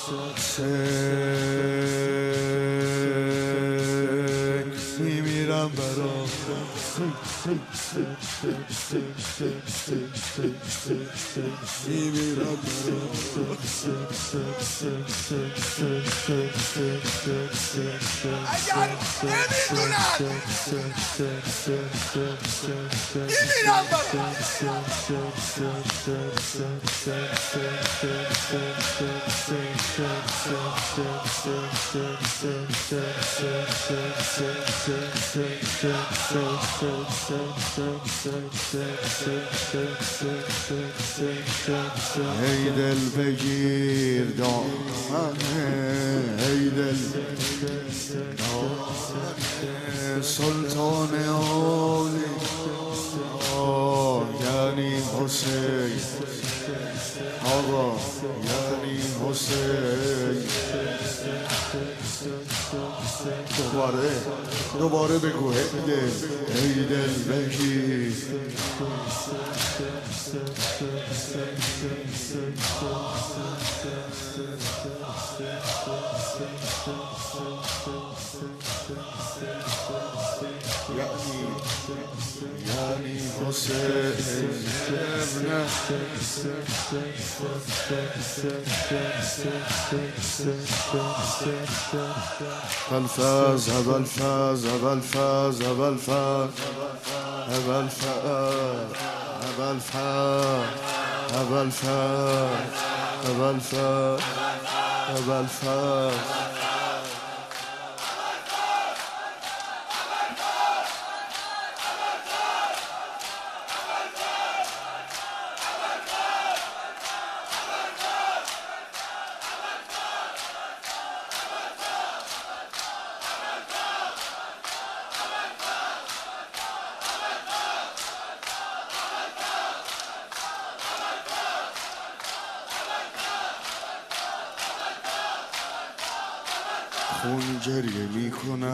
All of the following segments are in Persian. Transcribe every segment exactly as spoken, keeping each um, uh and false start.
میمیرم برا میمیرم برا اگر نمیدونن میمیرم برا ای دل بگیر دامنه ای دل دامنه سلطان عالی آه یعنی حسین آقا یعنی حسین دوباره دوباره بگو ای دل ای دل بگیر یعنی حسین ابن الفاز هذا الفاز هذا الفاز هذا الفاز هذا الفاز هذا الفاز هذا الفاز هذا الفاز هذا الفاز خون گریه می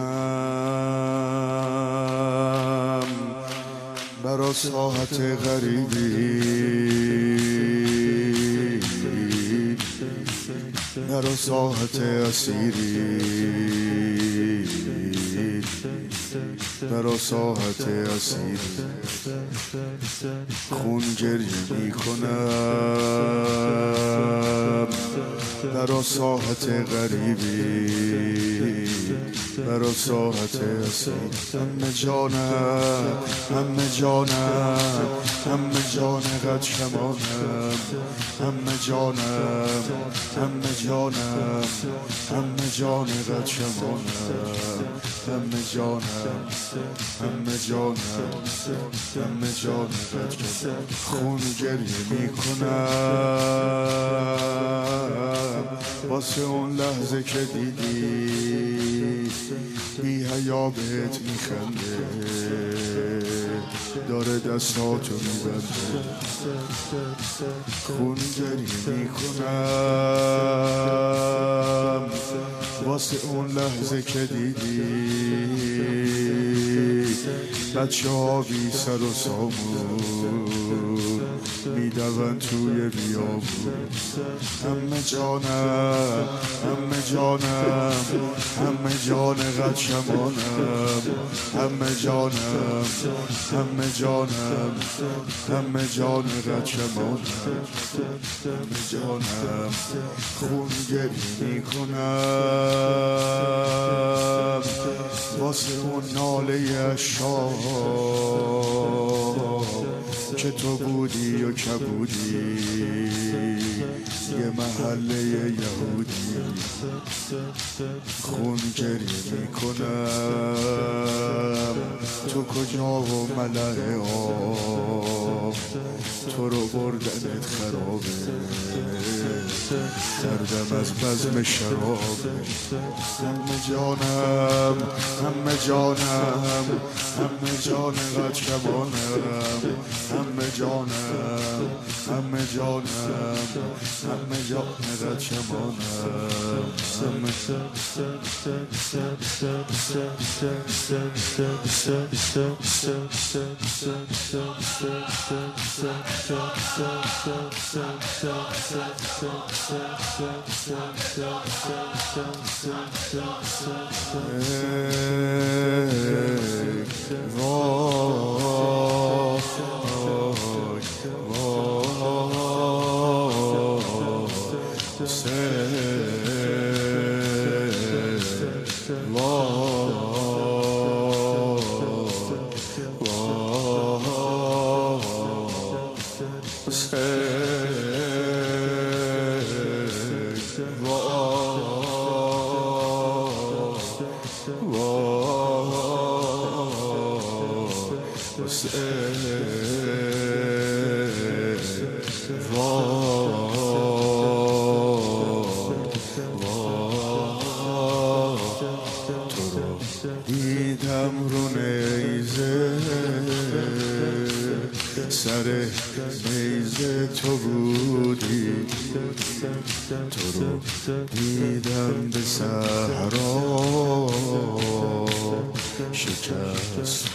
کنم برا ساحت غریبی برا ساحت اسیری برا ساحت اسیری خون گریه می کنم برا ساحت غریبی برا ساحت اسیر همه جانم همه جانم همه جان قد شمانم همه جانم همه جانم همه جان قد شمانم همه جانم همه جانم همه جان قد شمانم خون گریه می کنم واسه اون لحظه که دیدی بی حیا بهت میخنده داره دستاتو میبنده خون گریه میکنم واسه اون لحظه که دیدی بچه ها بی سر و سامون میدون توی بیابون همه جانم همه جانم همه جان قد شمانم همه جانم همه جانم همه جان قد شمانم همه جانم خون گریه میکنم واسه اون ناله شاه که تو بودی و کبودی یه محله یهودی خون گریه میکنم تو کجا و ملعه آب تو رو بردنت خرابه دردم از بزم شرابه همه جانم همه جانم همه جان قد شمانم همه جانم همه جانم همه جان رچمانم همه دیدم رو نیزه سر نیزه تو بودی تو رو دیدم به صحرا شکست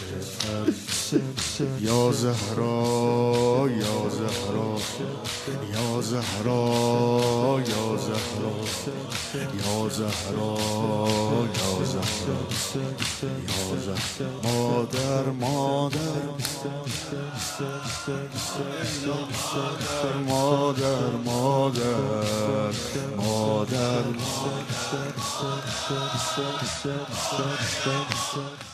یا زهرا یا زهرا یا زهرا یا زهرا یا زهرا یا زهرا یا زهرا مادر مادر مادر مادر مادر مادر